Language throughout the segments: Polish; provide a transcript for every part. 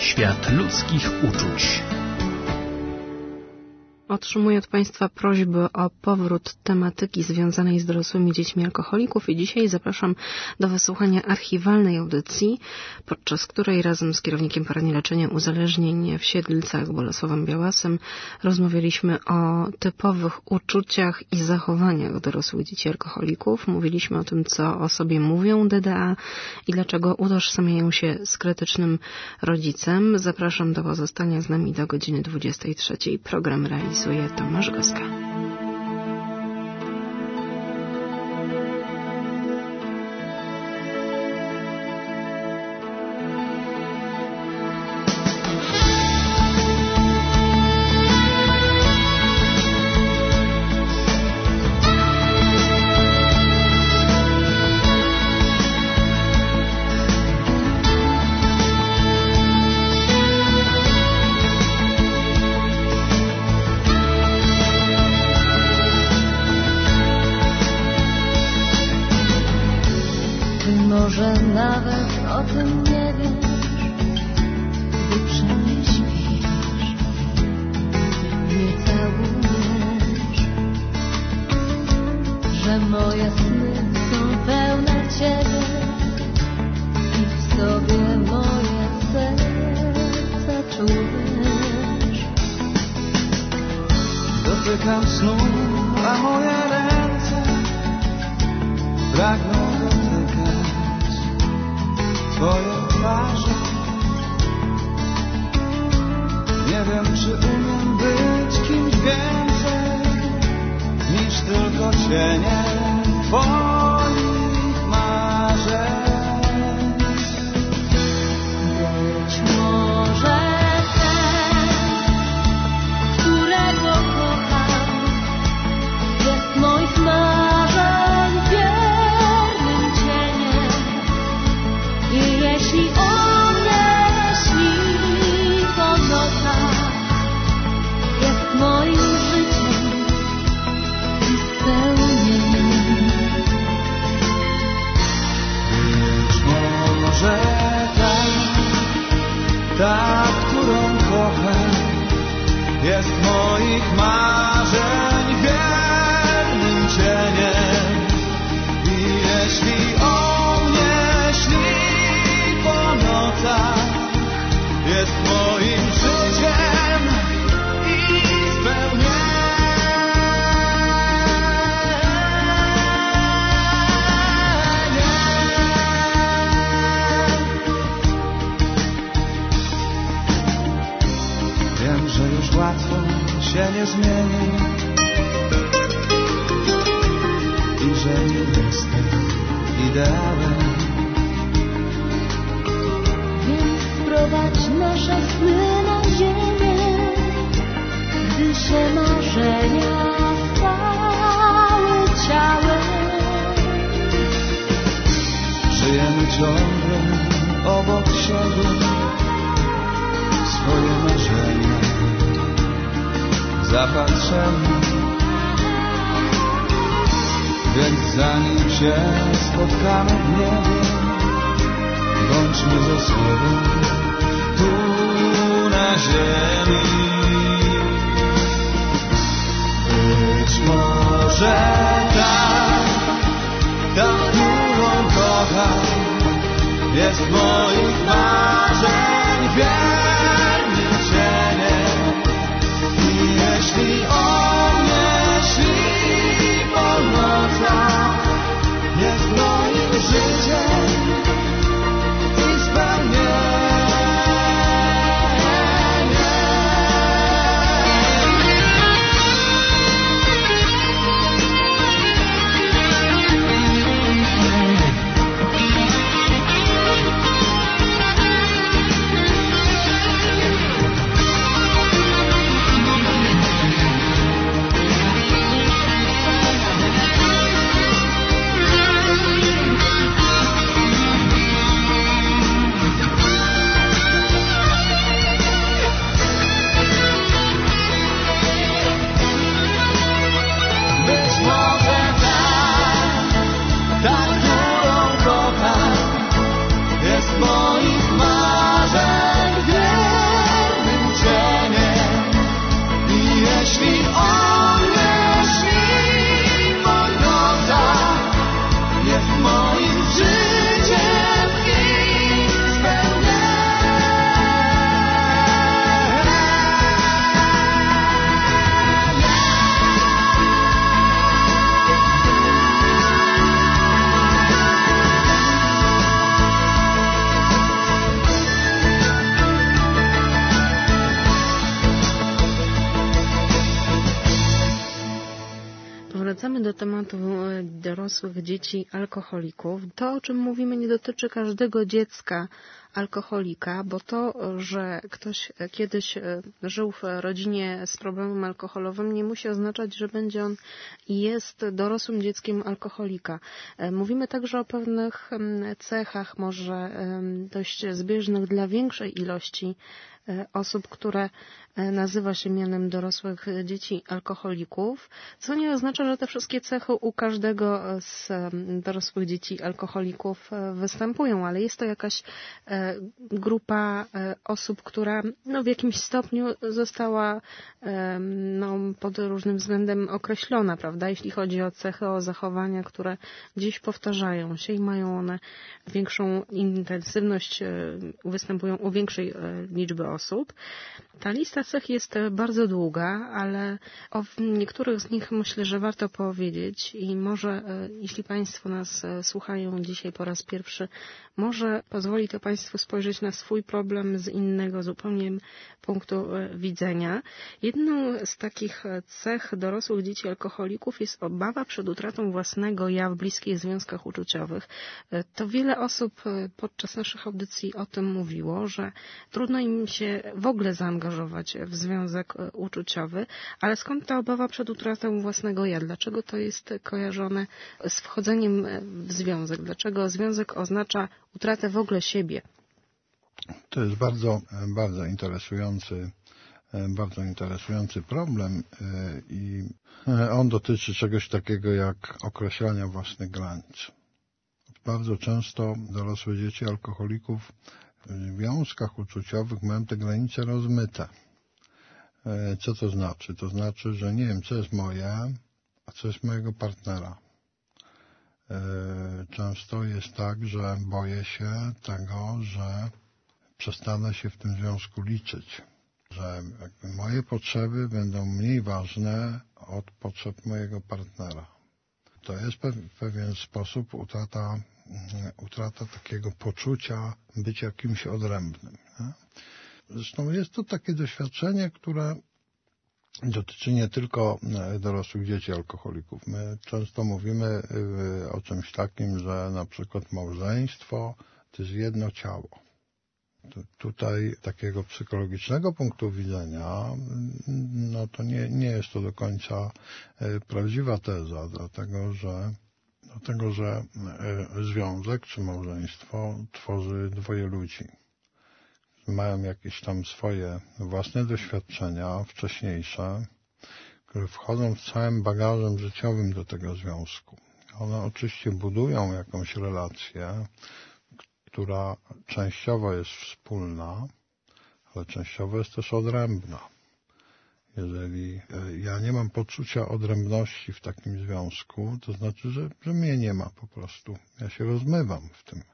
Świat ludzkich uczuć. Otrzymuję od Państwa prośby o powrót tematyki związanej z dorosłymi dziećmi alkoholików i dzisiaj zapraszam do wysłuchania archiwalnej audycji, podczas której razem z kierownikiem poradni leczenia uzależnień w Siedlcach Bolesławem Białasem rozmawialiśmy o typowych uczuciach i zachowaniach dorosłych dzieci alkoholików. Mówiliśmy o tym, co o sobie mówią DDA i dlaczego utożsamiają się z krytycznym rodzicem. Zapraszam do pozostania z nami do godziny 23. Program realizuje Tomasz Goska. Może nawet o tym nie wiesz, gdy przy mnie śpisz, gdy mnie całujesz, że moje sny są pełne Ciebie i w sobie moje serce czujesz. Dotykam snu, a moje ręce pragną Twoje twarze. Nie wiem, czy umiem być kimś więcej niż tylko cieniem Twoich marzeń. Być może ten, którego kocham, jest moich marzeń wiernym cieniem. I jeśli on mnie śni po nocach, jest moim życiem i spełnieniem. Być może ta, którą kocham, jest moich marzeń wiernym cieniem. I jeśli on mnie śni po nocach, jest moim życiem i spełnieniem. Wiem, że już łatwo się nie zmieni i że nie jestem ideałem. Więc sprowadź nasze sny na ziemię, gdy się marzenia stały ciałem. Żyjemy ciągle obok siebie, swoje marzenia zapatrzeni. Więc zanim się spotkamy w niebie, bądźmy ze sobą tu na ziemi. Być może ta, którą kocham, jest moich marzeń wiernym cieniem. I jeśli on mnie śni po nocach, jest moim życiem i spełnieniem. do tematu dorosłych dzieci alkoholików. To, o czym mówimy, nie dotyczy każdego dziecka alkoholika, bo to, że ktoś kiedyś żył w rodzinie z problemem alkoholowym, nie musi oznaczać, że będzie on i jest dorosłym dzieckiem alkoholika. Mówimy także o pewnych cechach, może dość zbieżnych dla większej ilości osób, które nazywa się mianem dorosłych dzieci alkoholików, co nie oznacza, że te wszystkie cechy u każdego z dorosłych dzieci alkoholików występują, ale jest to jakaś grupa osób, która w jakimś stopniu została pod różnym względem określona, prawda? Jeśli chodzi o cechy, o zachowania, które gdzieś powtarzają się i mają one większą intensywność, występują u większej liczby osób. Ta lista cech jest bardzo długa, ale o niektórych z nich myślę, że warto powiedzieć i może, jeśli Państwo nas słuchają dzisiaj po raz pierwszy, może pozwoli to Państwu spojrzeć na swój problem z innego zupełnie punktu widzenia. Jedną z takich cech dorosłych dzieci alkoholików jest obawa przed utratą własnego ja w bliskich związkach uczuciowych. To wiele osób podczas naszych audycji o tym mówiło, że trudno im się w ogóle zaangażować w związek uczuciowy, ale skąd ta obawa przed utratą własnego ja? Dlaczego to jest kojarzone z wchodzeniem w związek? Dlaczego związek oznacza utratę w ogóle siebie? To jest bardzo interesujący problem i on dotyczy czegoś takiego jak określania własnych granic. Bardzo często dorosłe dzieci alkoholików w związkach uczuciowych mają te granice rozmyte. Co to znaczy? To znaczy, że nie wiem, co jest moje, a co jest mojego partnera. Często jest tak, że boję się tego, że przestanę się w tym związku liczyć, że jakby moje potrzeby będą mniej ważne od potrzeb mojego partnera. To jest w pewien sposób utrata takiego poczucia bycia kimś odrębnym. Nie? Zresztą jest to takie doświadczenie, które dotyczy nie tylko dorosłych dzieci alkoholików. My często mówimy o czymś takim, że na przykład małżeństwo to jest jedno ciało. Tutaj takiego psychologicznego punktu widzenia, to nie jest to do końca prawdziwa teza, dlatego że związek czy małżeństwo tworzy dwoje ludzi. Mają jakieś tam swoje własne doświadczenia wcześniejsze, które wchodzą z całym bagażem życiowym do tego związku. One oczywiście budują jakąś relację, która częściowo jest wspólna, ale częściowo jest też odrębna. Jeżeli ja nie mam poczucia odrębności w takim związku, to znaczy, że mnie nie ma po prostu. Ja się rozmywam w tym.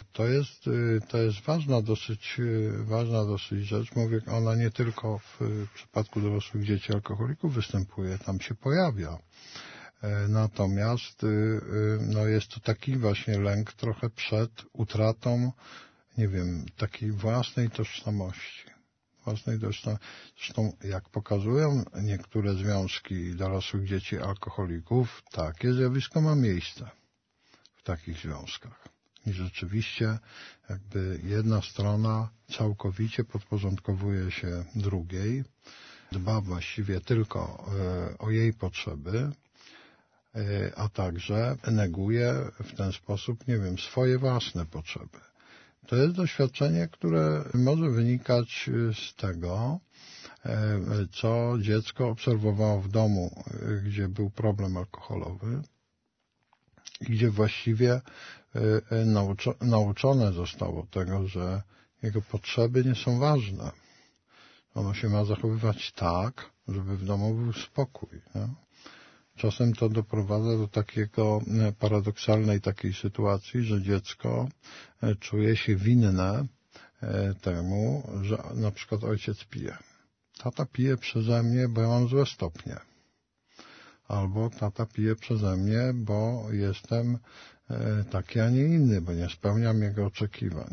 To jest ważna dosyć rzecz. Mówię, ona nie tylko w przypadku dorosłych dzieci alkoholików występuje, tam się pojawia. Natomiast jest to taki właśnie lęk trochę przed utratą, nie wiem, takiej własnej tożsamości. Zresztą jak pokazują niektóre związki dorosłych dzieci alkoholików, takie zjawisko ma miejsce w takich związkach. I rzeczywiście jakby jedna strona całkowicie podporządkowuje się drugiej, dba właściwie tylko o jej potrzeby, a także neguje w ten sposób, nie wiem, swoje własne potrzeby. To jest doświadczenie, które może wynikać z tego, co dziecko obserwowało w domu, gdzie był problem alkoholowy i gdzie właściwie nauczone zostało tego, że jego potrzeby nie są ważne. Ono się ma zachowywać tak, żeby w domu był spokój. Nie? Czasem to doprowadza do takiego paradoksalnej takiej sytuacji, że dziecko czuje się winne temu, że na przykład ojciec pije. Tata pije przeze mnie, bo ja mam złe stopnie. Albo tata pije przeze mnie, bo jestem taki, a nie inny, bo nie spełniam jego oczekiwań.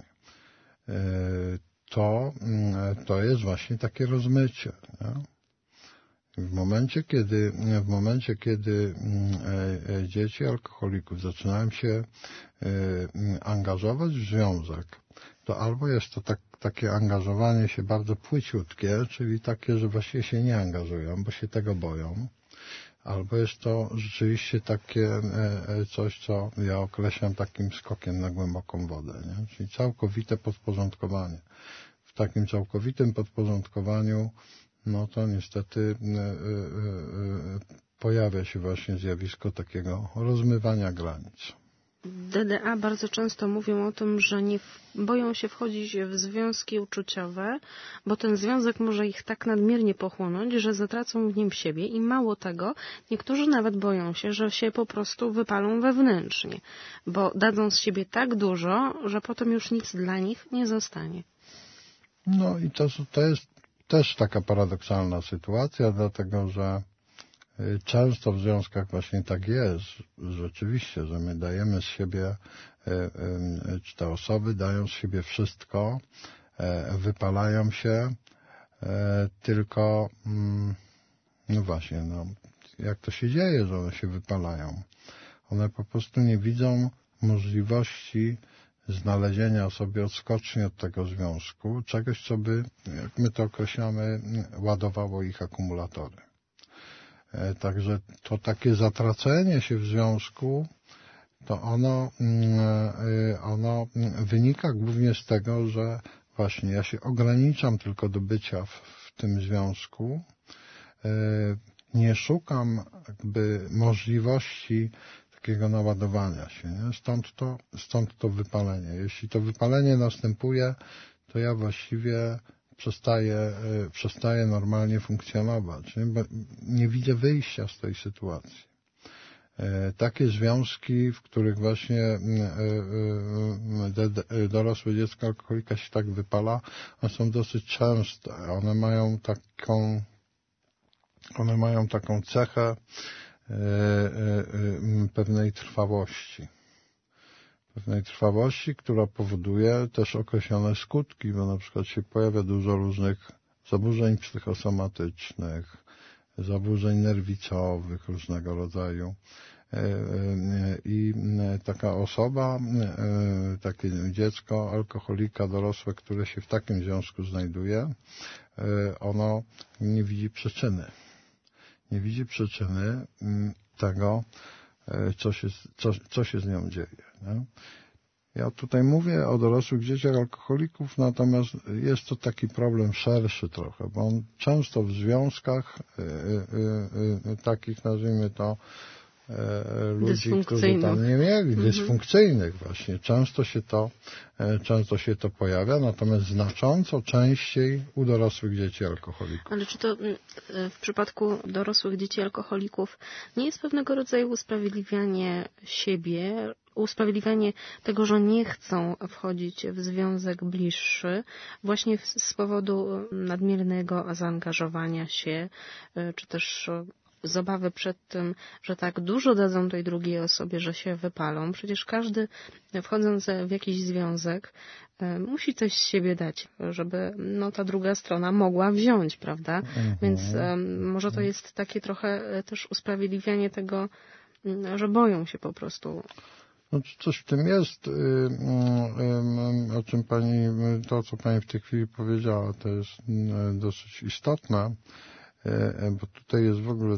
To jest właśnie takie rozmycie. Nie? W momencie, kiedy dzieci alkoholików zaczynają się angażować w związek, to albo jest to takie angażowanie się bardzo płyciutkie, czyli takie, że właściwie się nie angażują, bo się tego boją, albo jest to rzeczywiście takie coś, co ja określam takim skokiem na głęboką wodę, nie? Czyli całkowite podporządkowanie. W takim całkowitym podporządkowaniu no to niestety pojawia się właśnie zjawisko takiego rozmywania granic. DDA bardzo często mówią o tym, że boją się wchodzić w związki uczuciowe, bo ten związek może ich tak nadmiernie pochłonąć, że zatracą w nim siebie i mało tego, niektórzy nawet boją się, że się po prostu wypalą wewnętrznie, bo dadzą z siebie tak dużo, że potem już nic dla nich nie zostanie. No i to jest też taka paradoksalna sytuacja, dlatego że często w związkach właśnie tak jest, rzeczywiście, że my dajemy z siebie, czy te osoby dają z siebie wszystko, wypalają się, tylko, no właśnie, no, jak to się dzieje, że one się wypalają? One po prostu nie widzą możliwości znalezienia sobie odskoczni od tego związku, czegoś, co by, jak my to określamy, ładowało ich akumulatory. Także to takie zatracenie się w związku, to ono wynika głównie z tego, że właśnie ja się ograniczam tylko do bycia w tym związku, nie szukam jakby możliwości takiego naładowania się, nie? Stąd to wypalenie. Jeśli to wypalenie następuje, to ja właściwie przestaję normalnie funkcjonować, nie? Bo nie widzę wyjścia z tej sytuacji. Takie związki, w których właśnie dorosłe dziecko alkoholika się tak wypala, one są dosyć częste. One mają taką cechę pewnej trwałości, która powoduje też określone skutki, bo na przykład się pojawia dużo różnych zaburzeń psychosomatycznych, zaburzeń nerwicowych różnego rodzaju. I taka osoba, takie dziecko alkoholika dorosłe, które się w takim związku znajduje, ono nie widzi przyczyny. Nie widzi przyczyny tego, co się z nią dzieje. Nie? Ja tutaj mówię o dorosłych dzieciach alkoholików, natomiast jest to taki problem szerszy trochę, bo on często w związkach takich, nazwijmy to, ludzi, którzy tam nie mieli, dysfunkcyjnych właśnie. Często się to pojawia, natomiast znacząco częściej u dorosłych dzieci alkoholików. Ale czy to w przypadku dorosłych dzieci alkoholików nie jest pewnego rodzaju usprawiedliwianie siebie, usprawiedliwianie tego, że nie chcą wchodzić w związek bliższy, właśnie z powodu nadmiernego zaangażowania się, czy też z obawy przed tym, że tak dużo dadzą tej drugiej osobie, że się wypalą. Przecież każdy, wchodząc w jakiś związek, musi coś z siebie dać, żeby ta druga strona mogła wziąć, prawda? Więc może to jest takie trochę też usprawiedliwianie tego, że boją się po prostu. No, coś w tym jest, o czym co pani w tej chwili powiedziała, to jest dosyć istotne, bo tutaj jest w ogóle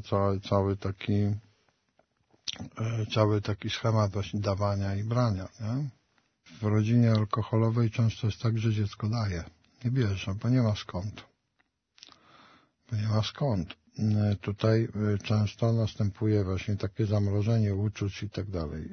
cały taki schemat właśnie dawania i brania, nie? W rodzinie alkoholowej często jest tak, że dziecko daje, nie bierze, bo nie ma skąd. Tutaj często następuje właśnie takie zamrożenie uczuć i tak dalej.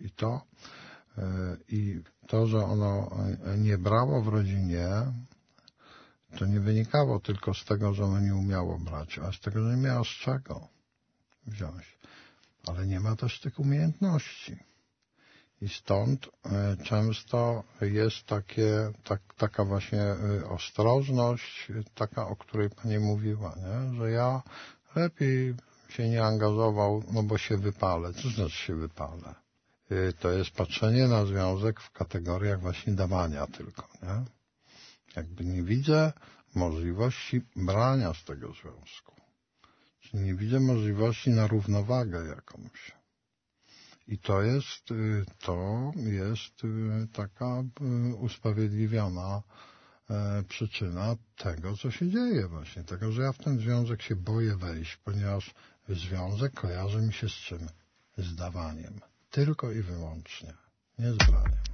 I to, że ono nie brało w rodzinie, to nie wynikało tylko z tego, że ono nie umiało brać, a z tego, że nie miało z czego wziąć. Ale nie ma też tych umiejętności. I stąd często jest taka właśnie ostrożność, taka, o której pani mówiła, nie? Że ja lepiej się nie angażował, bo się wypalę. Co znaczy się wypalę? To jest patrzenie na związek w kategoriach właśnie dawania tylko, nie? Jakby nie widzę możliwości brania z tego związku. możliwości. Nie widzę możliwości na równowagę jakąś. I to jest taka usprawiedliwiona przyczyna tego, co się dzieje właśnie. Tego, że ja w ten związek się boję wejść, ponieważ związek kojarzy mi się z czym? Z dawaniem. Tylko i wyłącznie. Nie z braniem.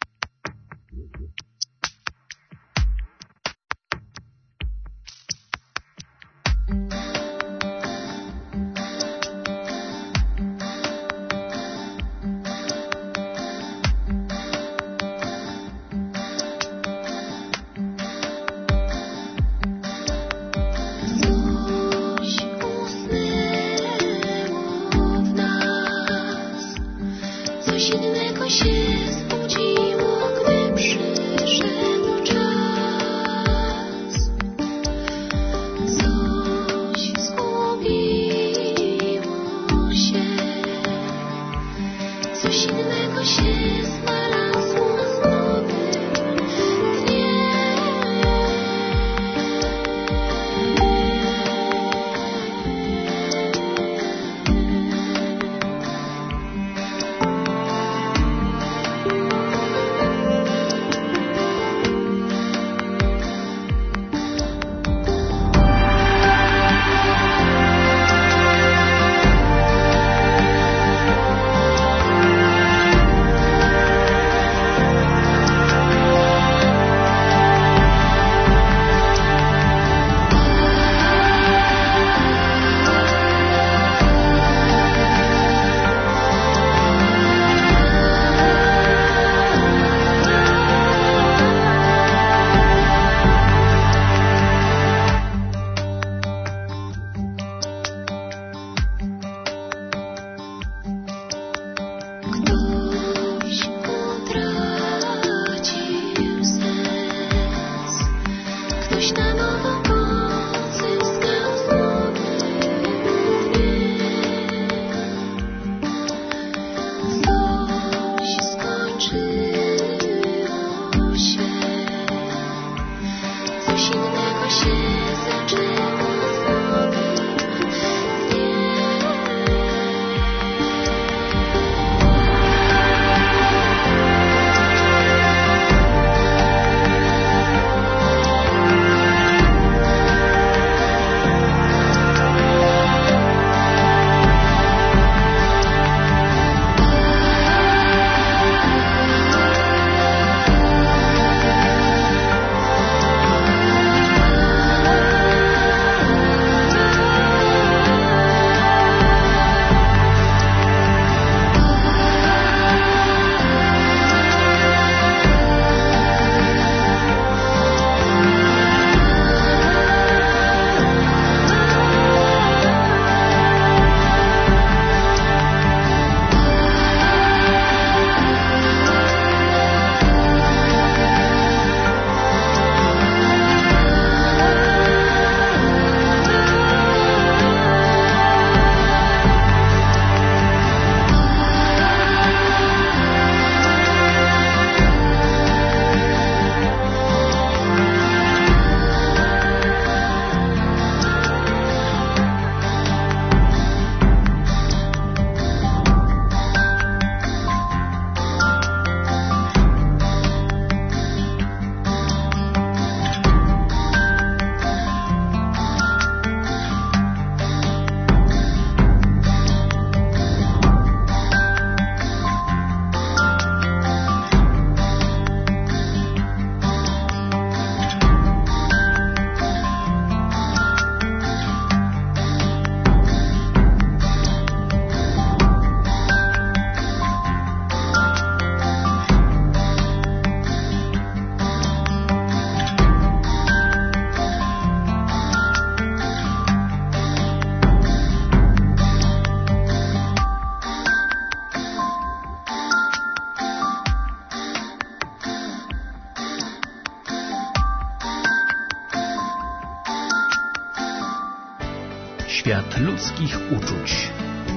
Świat ludzkich uczuć.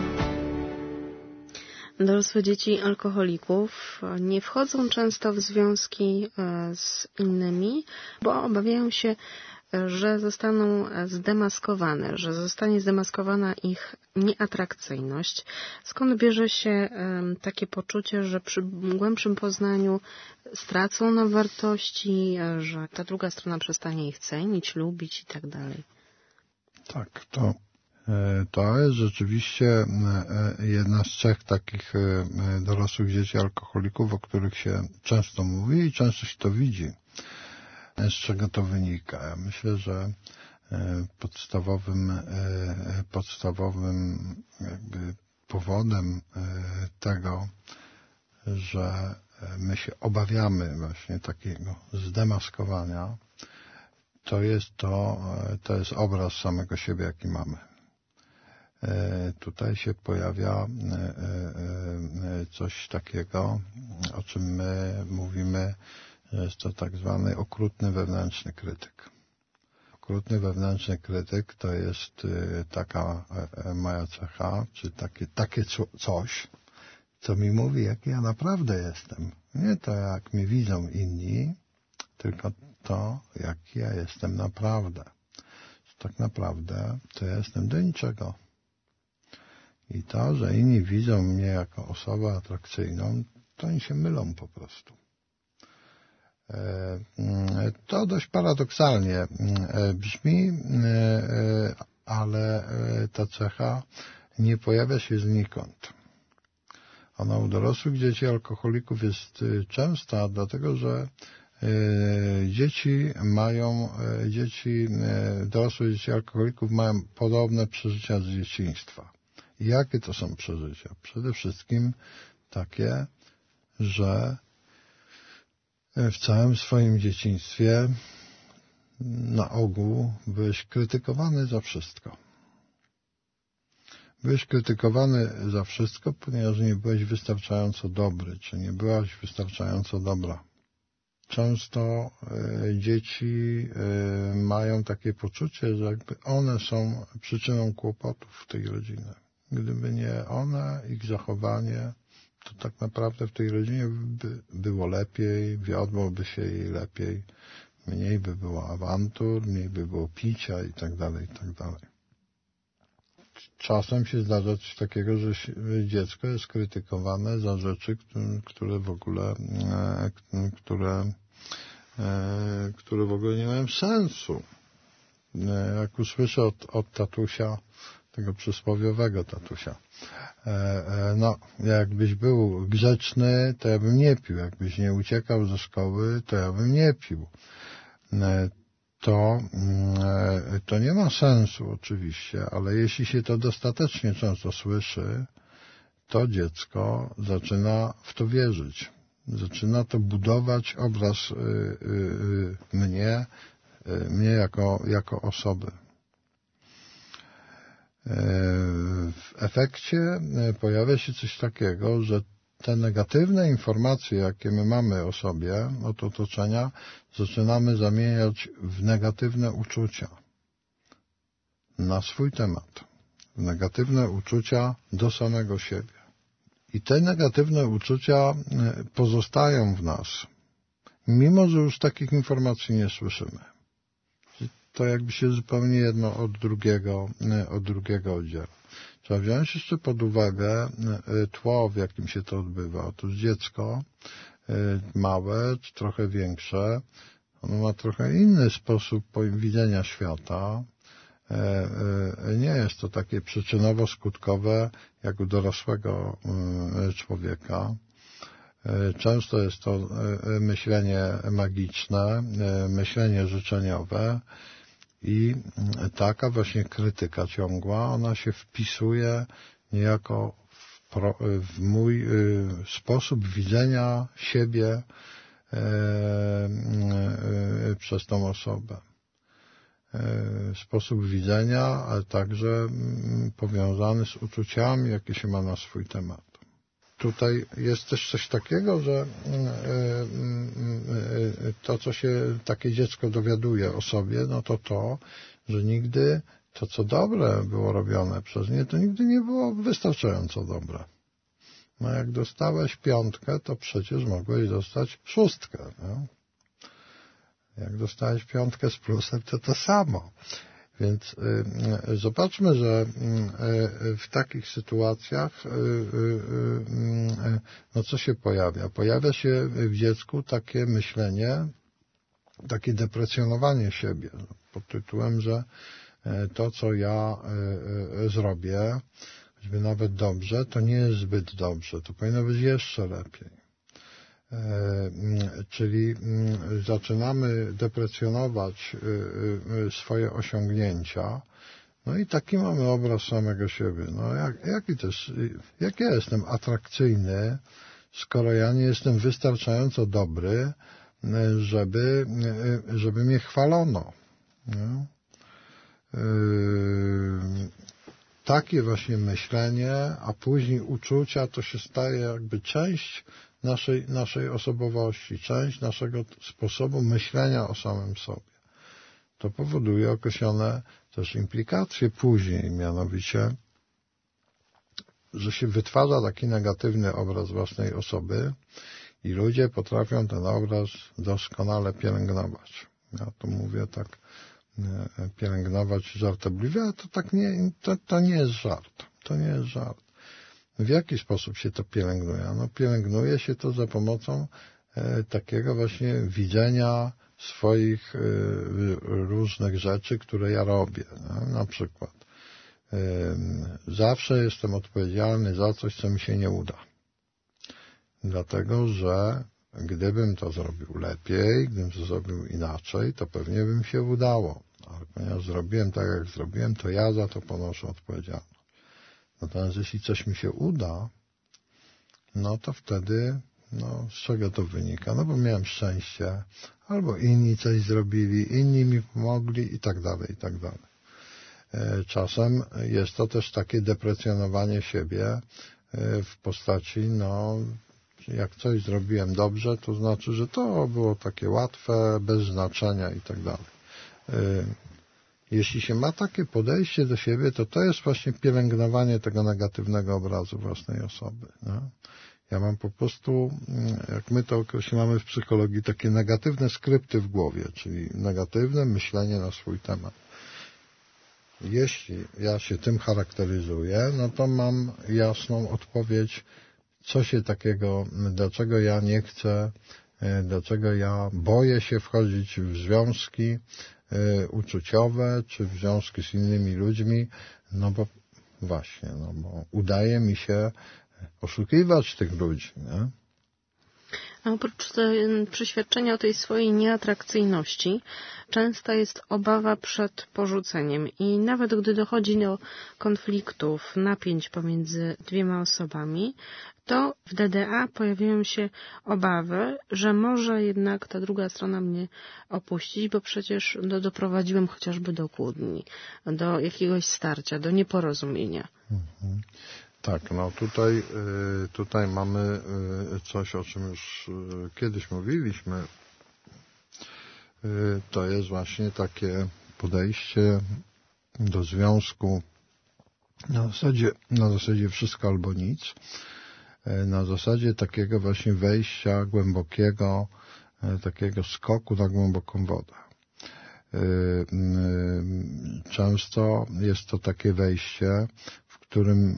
Dorosłe dzieci alkoholików nie wchodzą często w związki z innymi, bo obawiają się że zostaną zdemaskowane, że zostanie zdemaskowana ich nieatrakcyjność. Skąd bierze się takie poczucie, że przy głębszym poznaniu stracą na wartości, że ta druga strona przestanie ich cenić, lubić i tak dalej? Tak, to jest rzeczywiście jedna z cech takich dorosłych dzieci alkoholików, o których się często mówi i często się to widzi. Z czego to wynika? Ja myślę, że podstawowym jakby powodem tego, że my się obawiamy właśnie takiego zdemaskowania, to jest obraz samego siebie, jaki mamy. Tutaj się pojawia coś takiego, o czym my mówimy, że jest to tak zwany okrutny wewnętrzny krytyk. Okrutny wewnętrzny krytyk to jest taka moja cecha, czy takie coś, co mi mówi, jaki ja naprawdę jestem. Nie to, jak mi widzą inni, tylko to, jaki ja jestem naprawdę. Tak naprawdę to ja jestem do niczego. I to, że inni widzą mnie jako osobę atrakcyjną, to oni się mylą po prostu. To dość paradoksalnie brzmi, ale ta cecha nie pojawia się znikąd. Ona u dorosłych dzieci alkoholików jest częsta, dlatego że dorosłe dzieci alkoholików mają podobne przeżycia z dzieciństwa. I jakie to są przeżycia? Przede wszystkim takie, że w całym swoim dzieciństwie na ogół byłeś krytykowany za wszystko. Byłeś krytykowany za wszystko, ponieważ nie byłeś wystarczająco dobry, czy nie byłaś wystarczająco dobra. Często dzieci mają takie poczucie, że jakby one są przyczyną kłopotów w tej rodzinie. Gdyby nie one, ich zachowanie, to tak naprawdę w tej rodzinie by było lepiej, wiodłoby się jej lepiej, mniej by było awantur, mniej by było picia i tak dalej, i tak dalej. Czasem się zdarza coś takiego, że dziecko jest krytykowane za rzeczy, które w ogóle nie mają sensu. Jak usłyszę od tatusia, tego przysłowiowego tatusia, no, jakbyś był grzeczny, to ja bym nie pił. Jakbyś nie uciekał ze szkoły, to ja bym nie pił. To nie ma sensu oczywiście, ale jeśli się to dostatecznie często słyszy, to dziecko zaczyna w to wierzyć. Zaczyna to budować obraz mnie jako osoby. W efekcie pojawia się coś takiego, że te negatywne informacje, jakie my mamy o sobie, od otoczenia, zaczynamy zamieniać w negatywne uczucia na swój temat. W negatywne uczucia do samego siebie. I te negatywne uczucia pozostają w nas, mimo że już takich informacji nie słyszymy. To jakby się zupełnie jedno od drugiego oddziela. Trzeba wziąć jeszcze pod uwagę tło, w jakim się to odbywa. Otóż dziecko małe, czy trochę większe, ono ma trochę inny sposób widzenia świata. Nie jest to takie przyczynowo-skutkowe jak u dorosłego człowieka. Często jest to myślenie magiczne, myślenie życzeniowe i taka właśnie krytyka ciągła, ona się wpisuje niejako w mój sposób widzenia siebie przez tą osobę. Sposób widzenia, ale także powiązany z uczuciami, jakie się ma na swój temat. Tutaj jest też coś takiego, że to, co się takie dziecko dowiaduje o sobie, no to, że nigdy to, co dobre było robione przez nie, to nigdy nie było wystarczająco dobre. No jak dostałeś 5, to przecież mogłeś dostać 6. No? Jak dostałeś 5 z plusem, to samo. Więc zobaczmy, że w takich sytuacjach no co się pojawia? Pojawia się w dziecku takie myślenie, takie deprecjonowanie siebie pod tytułem, że to, co ja zrobię, choćby nawet dobrze, to nie jest zbyt dobrze, to powinno być jeszcze lepiej. Czyli zaczynamy deprecjonować swoje osiągnięcia, no i taki mamy obraz samego siebie. No jak ja jestem atrakcyjny, skoro ja nie jestem wystarczająco dobry, żeby mnie chwalono. Nie? Takie właśnie myślenie, a później uczucia, to się staje jakby część naszej osobowości, część naszego sposobu myślenia o samym sobie. To powoduje określone też implikacje później, mianowicie, że się wytwarza taki negatywny obraz własnej osoby i ludzie potrafią ten obraz doskonale pielęgnować. Ja tu mówię tak, pielęgnować żartobliwie, ale to tak to nie jest żart. To nie jest żart. W jaki sposób się to pielęgnuje? No, pielęgnuje się to za pomocą takiego właśnie widzenia swoich różnych rzeczy, które ja robię. No, na przykład zawsze jestem odpowiedzialny za coś, co mi się nie uda. Dlatego, że gdybym to zrobił lepiej, gdybym to zrobił inaczej, to pewnie by mi się udało. Ale ponieważ zrobiłem tak, jak zrobiłem, to ja za to ponoszę odpowiedzialność. Natomiast jeśli coś mi się uda, no to wtedy, no z czego to wynika? No bo miałem szczęście, albo inni coś zrobili, inni mi pomogli i tak dalej, i tak dalej. Czasem jest to też takie deprecjonowanie siebie w postaci, no jak coś zrobiłem dobrze, to znaczy, że to było takie łatwe, bez znaczenia i tak dalej. Jeśli się ma takie podejście do siebie, to jest właśnie pielęgnowanie tego negatywnego obrazu własnej osoby. No? Ja mam po prostu, jak my to określamy w psychologii, takie negatywne skrypty w głowie, czyli negatywne myślenie na swój temat. Jeśli ja się tym charakteryzuję, no to mam jasną odpowiedź, co się takiego, dlaczego ja nie chcę, dlaczego ja boję się wchodzić w związki uczuciowe, czy w związki z innymi ludźmi, no bo właśnie, no bo udaje mi się oszukiwać tych ludzi, nie? A oprócz przeświadczenia o tej swojej nieatrakcyjności, częsta jest obawa przed porzuceniem i nawet gdy dochodzi do konfliktów, napięć pomiędzy dwiema osobami, to w DDA pojawiają się obawy, że może jednak ta druga strona mnie opuścić, bo przecież doprowadziłem chociażby do kłótni, do jakiegoś starcia, do nieporozumienia. Mhm. Tak, no tutaj mamy coś, o czym już kiedyś mówiliśmy. To jest właśnie takie podejście do związku na zasadzie wszystko albo nic, na zasadzie takiego właśnie wejścia głębokiego, takiego skoku na głęboką wodę. Często jest to takie wejście, w którym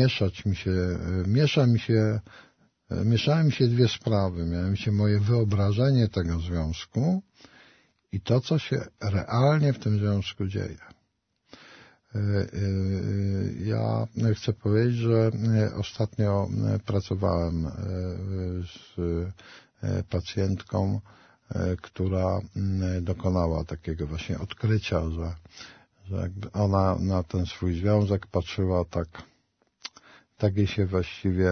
mieszały mi się dwie sprawy. Miałem się moje wyobrażenie tego związku i to, co się realnie w tym związku dzieje. Ja chcę powiedzieć, że ostatnio pracowałem z pacjentką, która dokonała takiego właśnie odkrycia, że jakby ona na ten swój związek patrzyła tak jej się właściwie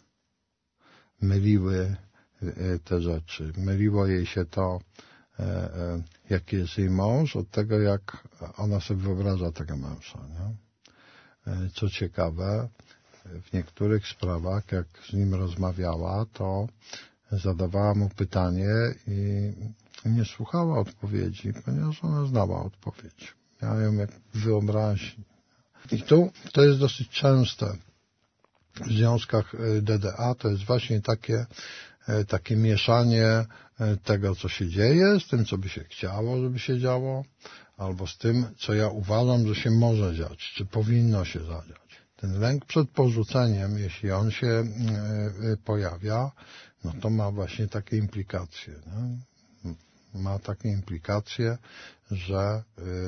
myliły te rzeczy. Myliło jej się to, jaki jest jej mąż, od tego, jak ona sobie wyobraża tego męża. Nie? Co ciekawe, w niektórych sprawach, jak z nim rozmawiała, to zadawała mu pytanie i nie słuchała odpowiedzi, ponieważ ona znała odpowiedź. Miała ją jak wyobraźni. I to jest dosyć częste w związkach DDA, to jest właśnie takie takie mieszanie tego, co się dzieje, z tym, co by się chciało, żeby się działo, albo z tym, co ja uważam, że się może dziać, czy powinno się zadziać. Ten lęk przed porzuceniem, jeśli on się pojawia, no to ma właśnie takie implikacje. Nie? Ma takie implikacje, że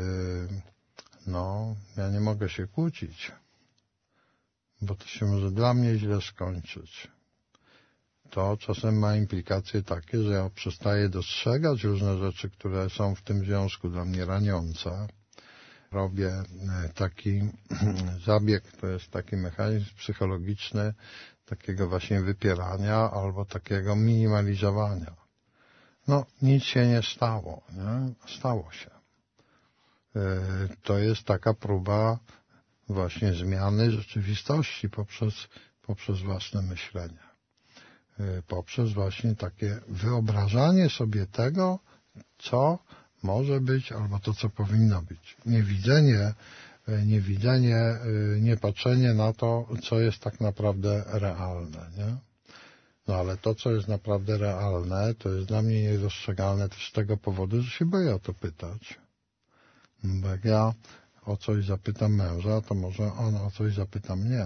ja nie mogę się kłócić, bo to się może dla mnie źle skończyć. To czasem ma implikacje takie, że ja przestaję dostrzegać różne rzeczy, które są w tym związku dla mnie raniące. Robię taki zabieg, to jest taki mechanizm psychologiczny takiego właśnie wypierania albo takiego minimalizowania. No, nic się nie stało, nie? Stało się. To jest taka próba właśnie zmiany rzeczywistości poprzez własne myślenie. Poprzez właśnie takie wyobrażanie sobie tego, co może być, albo to, co powinno być. Nie patrzenie na to, co jest tak naprawdę realne, nie? No ale to, co jest naprawdę realne, to jest dla mnie niedostrzegalne też z tego powodu, że się boję o to pytać. Bo jak ja o coś zapytam męża, to może on o coś zapyta mnie.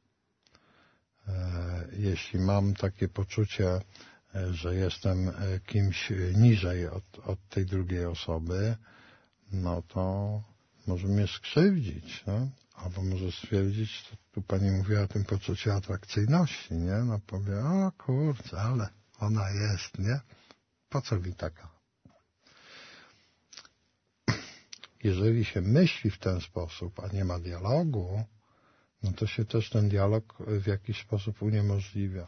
Jeśli mam takie poczucie, że jestem kimś niżej od tej drugiej osoby, no to może mnie skrzywdzić, no? Albo może stwierdzić, tu pani mówiła o tym poczuciu atrakcyjności, nie? No powie, o kurczę, ale ona jest, nie? Po co mi taka? Jeżeli się myśli w ten sposób, a nie ma dialogu, no to się też ten dialog w jakiś sposób uniemożliwia.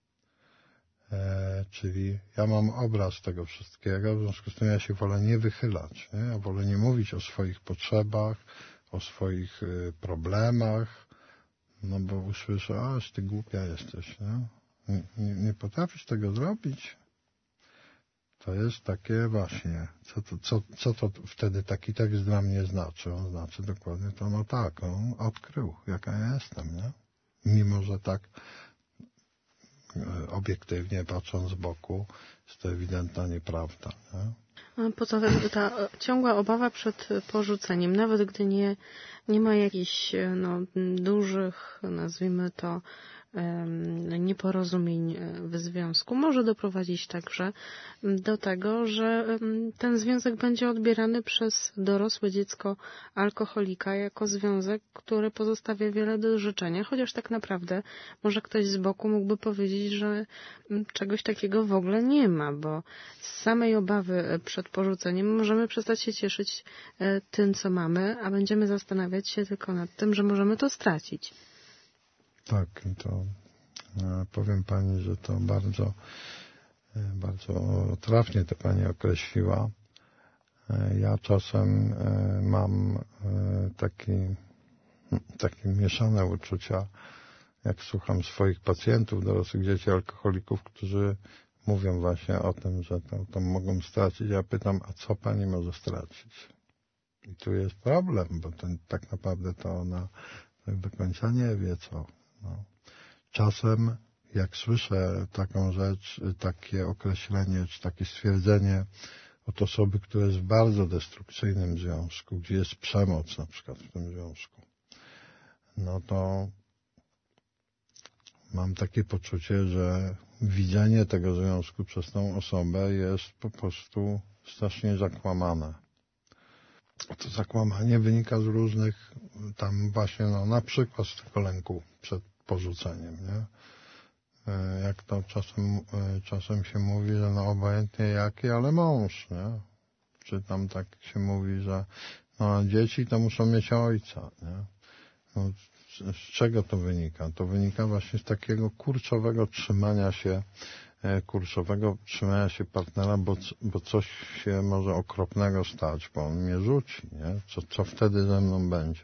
Czyli ja mam obraz tego wszystkiego, w związku z tym ja się wolę nie wychylać. Nie? Ja wolę nie mówić o swoich potrzebach, o swoich problemach, no bo usłyszę, aż ty głupia jesteś. Nie potrafisz tego zrobić. To jest takie właśnie, co to wtedy taki tekst dla mnie znaczy? On znaczy dokładnie to, no tak, on odkrył, jaka ja jestem, nie? Mimo, że tak obiektywnie patrząc z boku, jest to ewidentna nieprawda, nie? Poza tym ta ciągła obawa przed porzuceniem, nawet gdy nie ma jakichś dużych, nazwijmy to, nieporozumień w związku, może doprowadzić także do tego, że ten związek będzie odbierany przez dorosłe dziecko alkoholika jako związek, który pozostawia wiele do życzenia, chociaż tak naprawdę może ktoś z boku mógłby powiedzieć, że czegoś takiego w ogóle nie ma, bo z samej obawy przed porzuceniem możemy przestać się cieszyć tym, co mamy, a będziemy zastanawiać się tylko nad tym, że możemy to stracić. Tak, to powiem pani, że to bardzo, bardzo trafnie to pani określiła. Ja czasem mam takie mieszane uczucia, jak słucham swoich pacjentów, dorosłych dzieci alkoholików, którzy mówią właśnie o tym, że to mogą stracić. Ja pytam, a co pani może stracić? I tu jest problem, bo tak naprawdę to ona tak do końca nie wie co. No. Czasem, jak słyszę taką rzecz, takie określenie, czy takie stwierdzenie od osoby, która jest w bardzo destrukcyjnym związku, gdzie jest przemoc na przykład w tym związku, no to mam takie poczucie, że widzenie tego związku przez tą osobę jest po prostu strasznie zakłamane. To zakłamanie wynika z różnych tam właśnie, na przykład z tego lęku przed porzuceniem, nie? Jak to czasem się mówi, że obojętnie jaki, ale mąż, nie? Czy tam tak się mówi, że dzieci to muszą mieć ojca, nie? No, z czego to wynika? To wynika właśnie z takiego kurczowego trzymania się partnera, bo coś się może okropnego stać, bo on mnie rzuci, nie? Co wtedy ze mną będzie?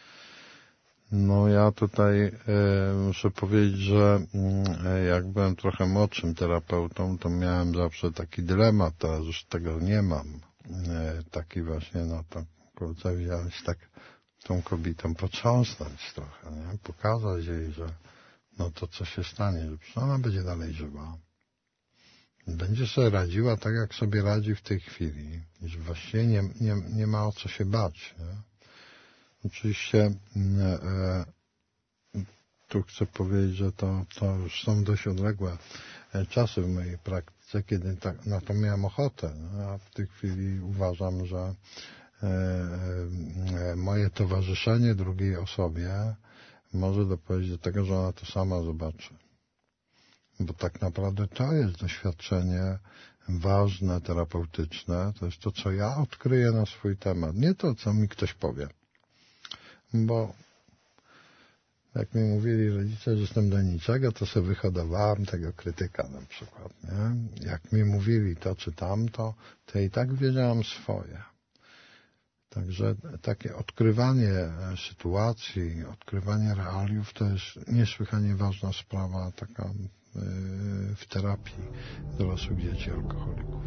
No ja tutaj muszę powiedzieć, że jak byłem trochę młodszym terapeutą, to miałem zawsze taki dylemat, teraz już tego nie mam. Taki właśnie, to kurczę, wziąć tak tą kobietą potrząsnąć trochę, nie? Pokazać jej, że to co się stanie, że ona będzie dalej żyła. będzie sobie radziła tak, jak sobie radzi w tej chwili. I że właściwie nie ma o co się bać. Nie? Oczywiście tu chcę powiedzieć, że to już są dość odległe czasy w mojej praktyce, kiedy na to miałem ochotę. No, a w tej chwili uważam, że moje towarzyszenie drugiej osobie może doprowadzić do tego, że ona to sama zobaczy. Bo tak naprawdę to jest doświadczenie ważne, terapeutyczne. To jest to, co ja odkryję na swój temat. Nie to, co mi ktoś powie. Bo jak mi mówili rodzice, że jestem do niczego, to sobie wyhodowałem tego krytyka na przykład. Nie? Jak mi mówili to czy tamto, to i tak wiedziałem swoje. Także takie odkrywanie sytuacji, odkrywanie realiów to jest niesłychanie ważna sprawa taka w terapii dorosłych dzieci alkoholików.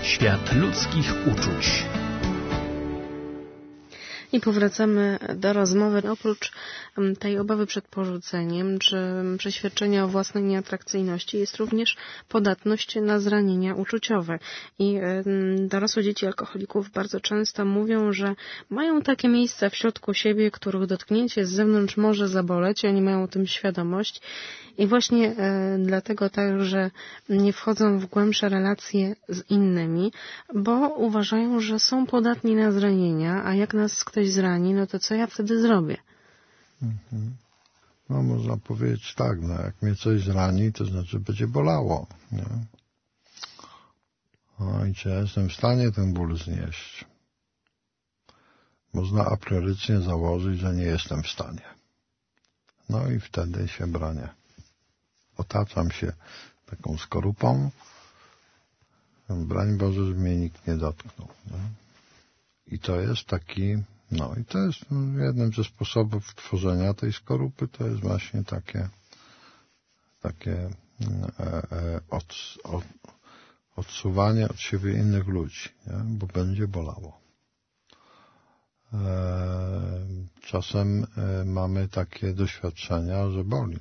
Świat ludzkich uczuć. I powracamy do rozmowy. Oprócz tej obawy przed porzuceniem, czy przeświadczenia o własnej nieatrakcyjności, jest również podatność na zranienia uczuciowe. I dorosłe dzieci alkoholików bardzo często mówią, że mają takie miejsca w środku siebie, których dotknięcie z zewnątrz może zaboleć. Oni mają o tym świadomość. I właśnie dlatego także nie wchodzą w głębsze relacje z innymi, bo uważają, że są podatni na zranienia, a jak nas ktoś zrani, no to co ja wtedy zrobię? No można powiedzieć tak, no jak mnie coś zrani, to znaczy będzie bolało. Nie? No i czy ja jestem w stanie ten ból znieść? Można a priorycznie założyć, że nie jestem w stanie. No i wtedy się bronię. Otaczam się taką skorupą. Broń Boże, żeby mnie nikt nie dotknął. Nie? I to jest taki, no i to jest jednym ze sposobów tworzenia tej skorupy, to jest właśnie takie odsuwanie od siebie innych ludzi, nie? Bo będzie bolało. Czasem mamy takie doświadczenia, że boli.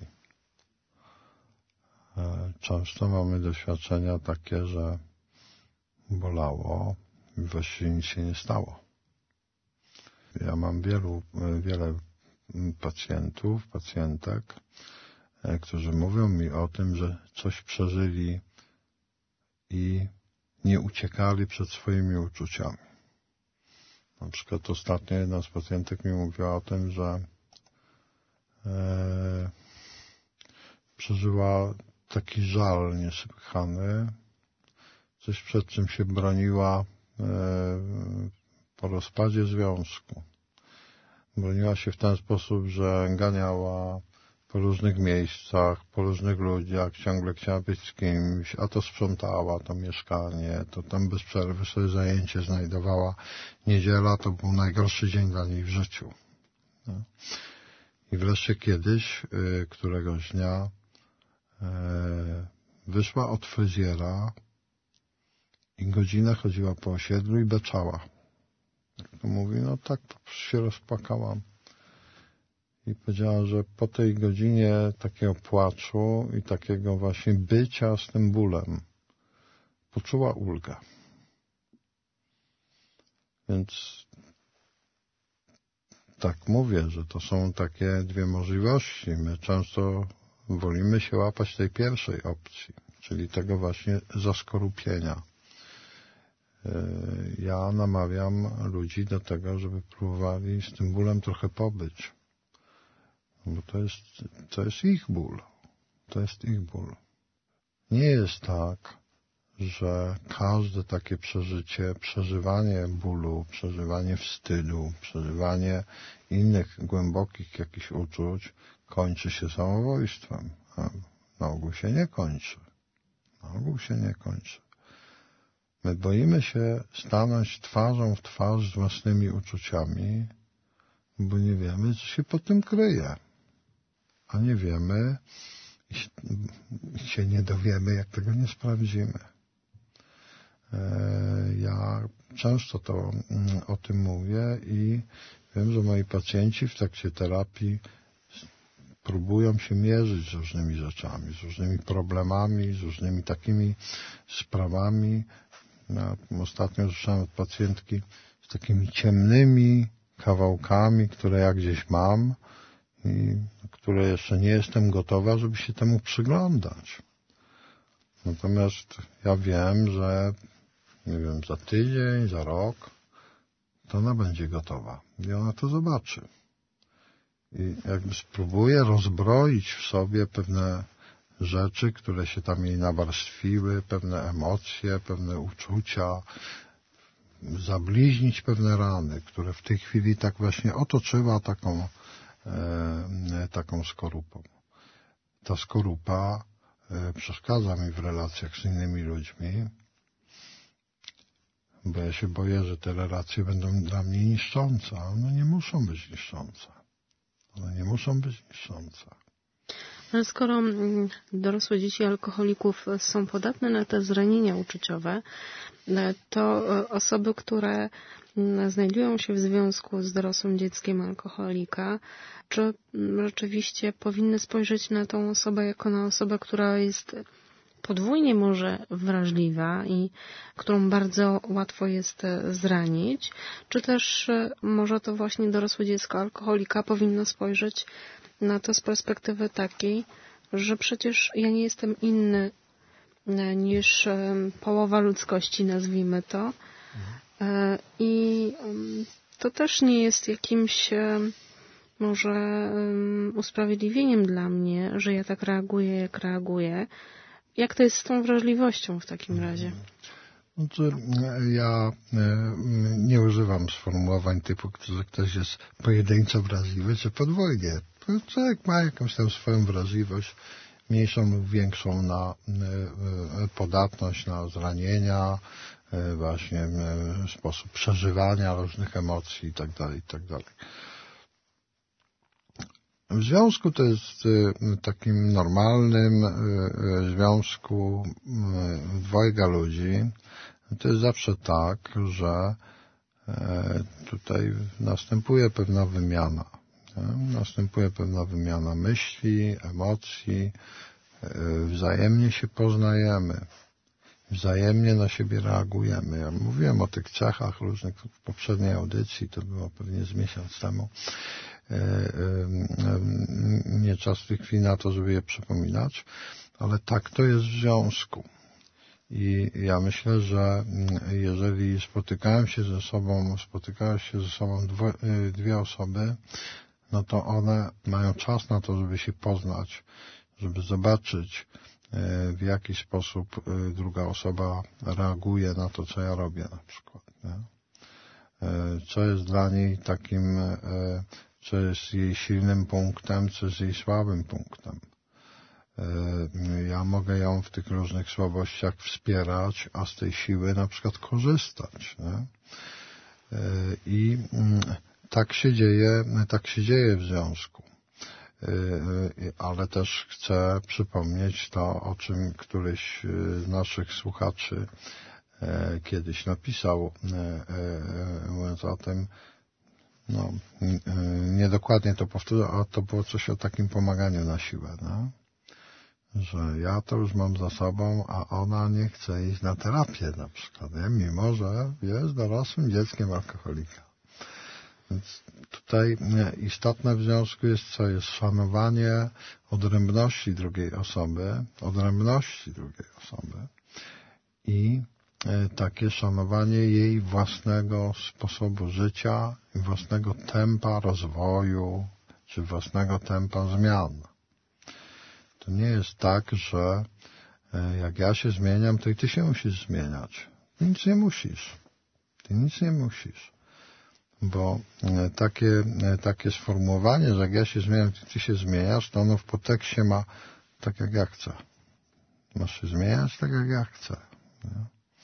Często mamy doświadczenia takie, że bolało i właściwie nic się nie stało. Ja mam wiele pacjentów, pacjentek, którzy mówią mi o tym, że coś przeżyli i nie uciekali przed swoimi uczuciami. Na przykład ostatnio jedna z pacjentek mi mówiła o tym, że przeżyła taki żal niesłychany, coś przed czym się broniła po rozpadzie związku. Broniła się w ten sposób, że ganiała po różnych miejscach, po różnych ludziach, ciągle chciała być z kimś, a to sprzątała to mieszkanie, to tam bez przerwy sobie zajęcie znajdowała. Niedziela to był najgorszy dzień dla niej w życiu. No. I wreszcie kiedyś, któregoś dnia, wyszła od fryzjera i godzinę chodziła po osiedlu i beczała. Jak to mówi, no tak się rozpłakałam. I powiedziała, że po tej godzinie takiego płaczu i takiego właśnie bycia z tym bólem poczuła ulgę. Więc tak mówię, że to są takie dwie możliwości. My często wolimy się łapać tej pierwszej opcji, czyli tego właśnie zaskorupienia. Ja namawiam ludzi do tego, żeby próbowali z tym bólem trochę pobyć. Bo to jest ich ból. To jest ich ból. Nie jest tak, że każde takie przeżycie, przeżywanie bólu, przeżywanie wstydu, przeżywanie innych głębokich jakichś uczuć kończy się samobójstwem. A na ogół się nie kończy. Na ogół się nie kończy. My boimy się stanąć twarzą w twarz z własnymi uczuciami, bo nie wiemy, co się pod tym kryje. A nie wiemy i się nie dowiemy, jak tego nie sprawdzimy. Ja często o tym mówię i wiem, że moi pacjenci w trakcie terapii próbują się mierzyć z różnymi rzeczami, z różnymi problemami, z różnymi takimi sprawami. Ja ostatnio słyszałem od pacjentki z takimi ciemnymi kawałkami, które ja gdzieś mam i które jeszcze nie jestem gotowa, żeby się temu przyglądać. Natomiast ja wiem, że nie wiem, za tydzień, za rok to ona będzie gotowa i ona to zobaczy. I jakby spróbuję rozbroić w sobie pewne rzeczy, które się tam jej nawarstwiły, pewne emocje, pewne uczucia, zabliźnić pewne rany, które w tej chwili tak właśnie otoczyła taką skorupą. Ta skorupa przeszkadza mi w relacjach z innymi ludźmi, bo ja się boję, że te relacje będą dla mnie niszczące, a one nie muszą być niszczące. One nie muszą być niszczące. Ale skoro dorosłe dzieci alkoholików są podatne na te zranienia uczuciowe, to osoby, które znajdują się w związku z dorosłym dzieckiem alkoholika, czy rzeczywiście powinny spojrzeć na tą osobę jako na osobę, która jest podwójnie może wrażliwa i którą bardzo łatwo jest zranić, czy też może to właśnie dorosłe dziecko alkoholika powinno spojrzeć na to z perspektywy takiej, że przecież ja nie jestem inny niż połowa ludzkości, nazwijmy to. I to też nie jest jakimś może usprawiedliwieniem dla mnie, że ja tak reaguję, jak reaguję. Jak to jest z tą wrażliwością w takim razie? Ja nie używam sformułowań typu, że ktoś jest pojedynczo wrażliwy, czy podwójnie. Człowiek ma jakąś tam swoją wrażliwość, mniejszą lub większą na podatność, na zranienia, właśnie sposób przeżywania różnych emocji itd., itd. W związku to jest takim normalnym związku dwojga ludzi. To jest zawsze tak, że tutaj następuje pewna wymiana. Następuje pewna wymiana myśli, emocji, wzajemnie się poznajemy, wzajemnie na siebie reagujemy. Ja mówiłem o tych cechach różnych w poprzedniej audycji, to było pewnie z miesiąc temu. Nie czas w tej chwili na to, żeby je przypominać, ale tak to jest w związku. I ja myślę, że jeżeli spotykają się ze sobą dwie osoby, no to one mają czas na to, żeby się poznać, żeby zobaczyć, w jaki sposób druga osoba reaguje na to, co ja robię na przykład. Nie? Co jest dla niej takim, co jest jej silnym punktem, co jest jej słabym punktem. Ja mogę ją w tych różnych słabościach wspierać, a z tej siły na przykład korzystać. Nie? I tak się dzieje w związku. Ale też chcę przypomnieć to, o czym któryś z naszych słuchaczy kiedyś napisał, mówiąc o tym, no, niedokładnie to powtórzę, a to było coś o takim pomaganiu na siłę, no? Że ja to już mam za sobą, a ona nie chce iść na terapię na przykład, nie? Mimo że jest dorosłym dzieckiem alkoholika. Więc tutaj istotne w związku jest co? Jest szanowanie odrębności drugiej osoby i takie szanowanie jej własnego sposobu życia i własnego tempa rozwoju, czy własnego tempa zmian. To nie jest tak, że jak ja się zmieniam, to i ty się musisz zmieniać. Ty nic nie musisz. Bo takie sformułowanie, że jak ja się zmieniam, to ty się zmieniasz, to ono w podtekście ma tak jak ja chcę. Masz się zmieniać tak jak ja chcę. Nie?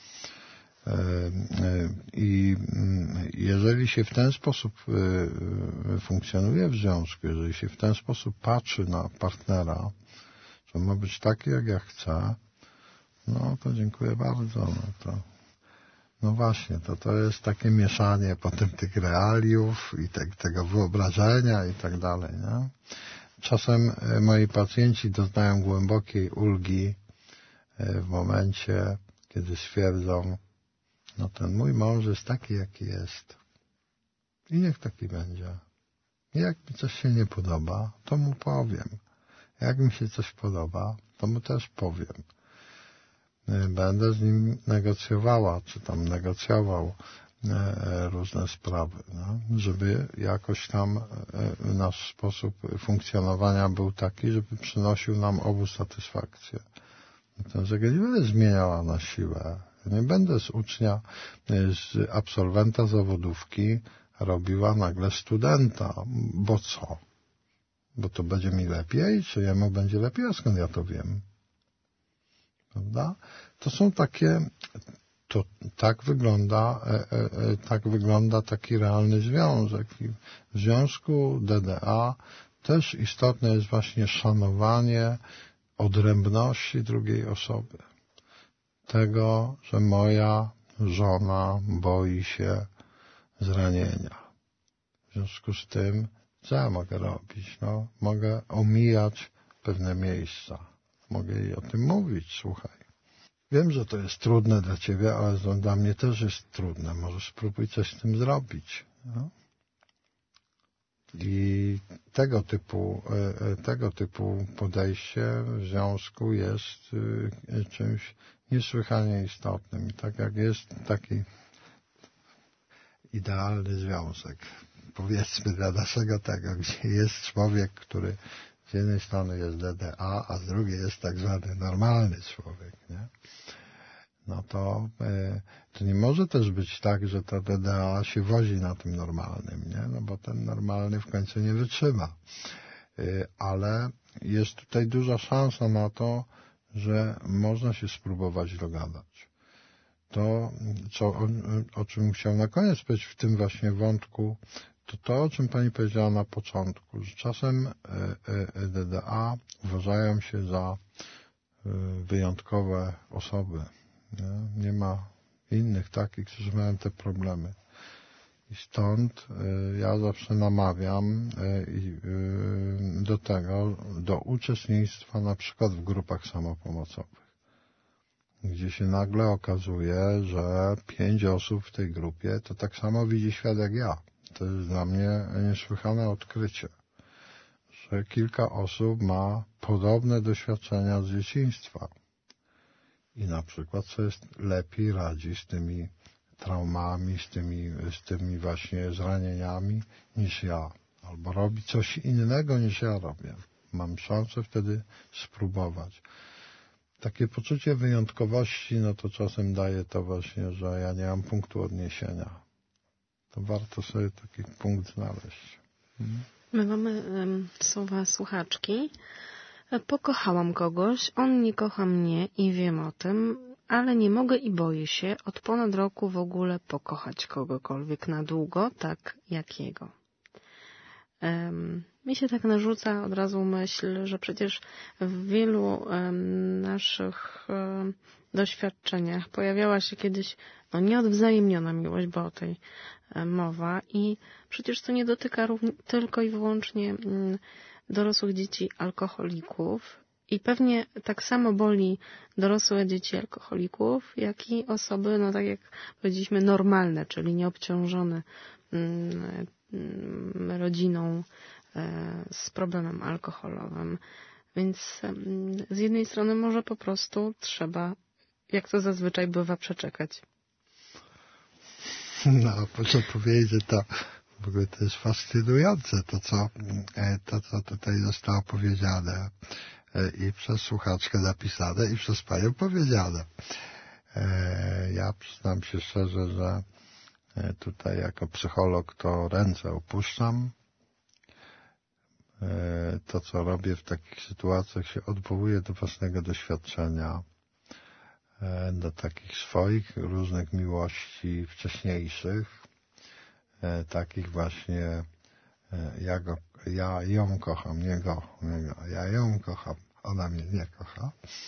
I jeżeli się w ten sposób funkcjonuje w związku, jeżeli się w ten sposób patrzy na partnera, że ma być taki jak ja chcę, no to dziękuję bardzo. No właśnie, to jest takie mieszanie potem tych realiów i tego wyobrażenia i tak dalej. Nie? Czasem moi pacjenci doznają głębokiej ulgi w momencie, kiedy stwierdzą, no ten mój mąż jest taki, jaki jest. I niech taki będzie. I jak mi coś się nie podoba, to mu powiem. Jak mi się coś podoba, to mu też powiem. Będę z nim negocjowała, czy tam negocjował różne sprawy, no? Żeby jakoś tam nasz sposób funkcjonowania był taki, żeby przynosił nam obu satysfakcję. Natomiast ja nie będę zmieniała na siłę. Nie będę z ucznia, z absolwenta zawodówki robiła nagle studenta. Bo co? Bo to będzie mi lepiej? Czy jemu będzie lepiej? A skąd ja to wiem? Prawda? To są takie, tak wygląda taki realny związek. W związku DDA też istotne jest właśnie szanowanie odrębności drugiej osoby. Tego, że moja żona boi się zranienia. W związku z tym, co ja mogę robić? No, mogę omijać pewne miejsca. Mogę jej o tym mówić, słuchaj. Wiem, że to jest trudne dla ciebie, ale to dla mnie też jest trudne. Może spróbuj coś z tym zrobić. No? I tego typu podejście w związku jest czymś niesłychanie istotnym. I tak jak jest taki idealny związek, powiedzmy dla naszego tego, gdzie jest człowiek, który z jednej strony jest DDA, a z drugiej jest tak zwany normalny człowiek, nie? No to nie może też być tak, że ta DDA się wozi na tym normalnym, nie? No bo ten normalny w końcu nie wytrzyma. Ale jest tutaj duża szansa na to, że można się spróbować dogadać. To, o czym chciałem na koniec powiedzieć w tym właśnie wątku, to, o czym pani powiedziała na początku, że czasem DDA uważają się za wyjątkowe osoby. Nie ma innych takich, którzy mają te problemy. I stąd ja zawsze namawiam do uczestnictwa na przykład w grupach samopomocowych, gdzie się nagle okazuje, że 5 osób w tej grupie to tak samo widzi świat jak ja. To jest dla mnie niesłychane odkrycie, że kilka osób ma podobne doświadczenia z dzieciństwa i na przykład sobie lepiej radzi z tymi traumami, z tymi właśnie zranieniami niż ja. Albo robi coś innego niż ja robię. Mam szansę wtedy spróbować. Takie poczucie wyjątkowości, no to czasem daje to właśnie, że ja nie mam punktu odniesienia. To warto sobie taki punkt znaleźć. My mamy słowa słuchaczki. Pokochałam kogoś, on nie kocha mnie i wiem o tym, ale nie mogę i boję się od ponad roku w ogóle pokochać kogokolwiek na długo, tak jak jego. Mi się tak narzuca od razu myśl, że przecież w wielu naszych doświadczeniach pojawiała się kiedyś nieodwzajemniona miłość, bo o tej mowa i przecież to nie dotyka tylko i wyłącznie dorosłych dzieci alkoholików i pewnie tak samo boli dorosłe dzieci alkoholików, jak i osoby, no tak jak powiedzieliśmy, normalne, czyli nieobciążone rodziną z problemem alkoholowym. Więc z jednej strony może po prostu trzeba, jak to zazwyczaj bywa, przeczekać. No, proszę powiedzieć, to w ogóle to jest fascynujące, to co tutaj zostało powiedziane i przez słuchaczkę napisane i przez panią powiedziane. Ja przyznam się szczerze, że tutaj jako psycholog to ręce opuszczam. To, co robię w takich sytuacjach, się odwołuję do własnego doświadczenia, do takich swoich różnych miłości wcześniejszych, takich właśnie ja ją kocham, nie go, ja ją kocham, ona mnie nie kocha.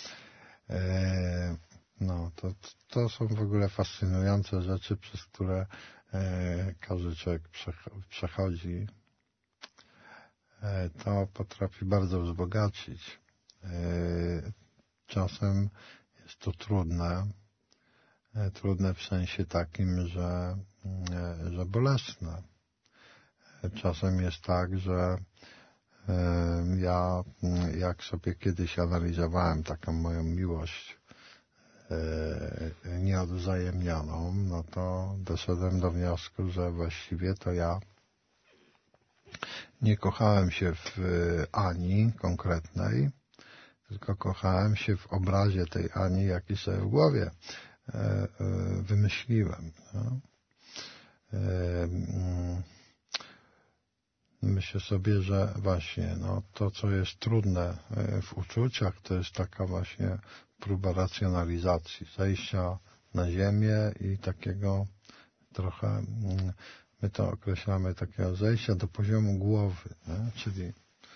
No, to są w ogóle fascynujące rzeczy, przez które każdy człowiek przechodzi. To potrafi bardzo wzbogacić. Czasem jest to trudne w sensie takim, że bolesne. Czasem jest tak, że ja jak sobie kiedyś analizowałem taką moją miłość nieodwzajemnioną, no to doszedłem do wniosku, że właściwie to ja nie kochałem się w Ani konkretnej, tylko kochałem się w obrazie tej Ani, jaki sobie w głowie wymyśliłem. No. Myślę sobie, że właśnie to, co jest trudne w uczuciach, to jest taka właśnie próba racjonalizacji, zejścia na ziemię i takiego trochę, my to określamy, takiego zejścia do poziomu głowy, nie? Czyli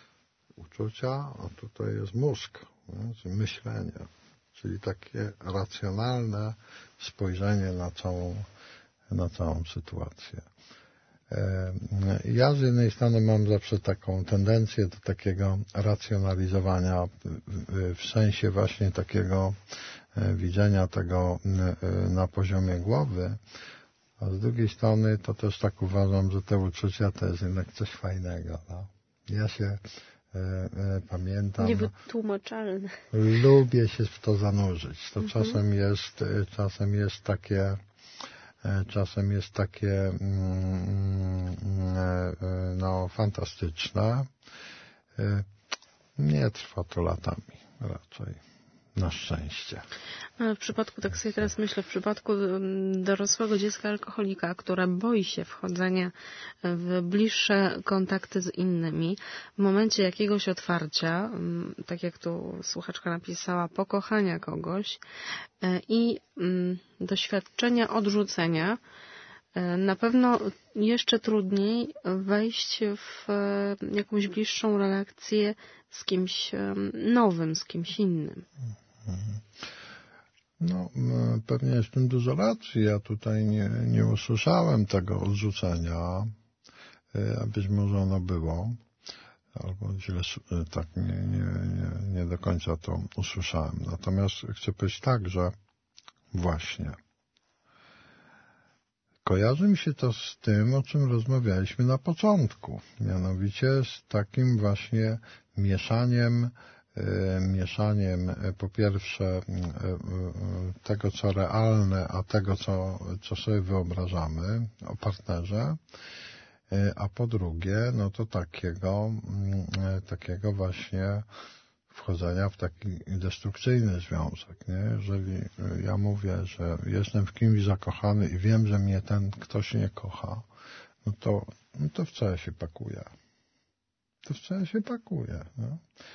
uczucia, a tutaj jest mózg, nie? Czyli myślenie, czyli takie racjonalne spojrzenie na całą sytuację. Ja z jednej strony mam zawsze taką tendencję do takiego racjonalizowania w sensie właśnie takiego widzenia tego na poziomie głowy, a z drugiej strony to też tak uważam, że te uczucia to jest jednak coś fajnego. No. Ja się pamiętam... Niewytłumaczalne. Lubię się w to zanurzyć. To czasem jest takie no, fantastyczne. Nie trwa to latami raczej. Na szczęście. Ale w przypadku, tak sobie teraz myślę, w przypadku dorosłego dziecka alkoholika, które boi się wchodzenia w bliższe kontakty z innymi, w momencie jakiegoś otwarcia, tak jak tu słuchaczka napisała, pokochania kogoś i doświadczenia odrzucenia, na pewno jeszcze trudniej wejść w jakąś bliższą relację z kimś nowym, z kimś innym. No, pewnie jest w tym dużo racji. Ja tutaj nie usłyszałem tego odrzucenia, a być może ono było, albo źle, tak, nie do końca to usłyszałem. Natomiast chcę powiedzieć tak, że właśnie kojarzy mi się to z tym, o czym rozmawialiśmy na początku, mianowicie z takim właśnie mieszaniem po pierwsze tego, co realne, a tego, co sobie wyobrażamy o partnerze, a po drugie, no to takiego właśnie wchodzenia w taki destrukcyjny związek, nie? Jeżeli ja mówię, że jestem w kimś zakochany i wiem, że mnie ten ktoś nie kocha, no to w co ja się pakuję? No?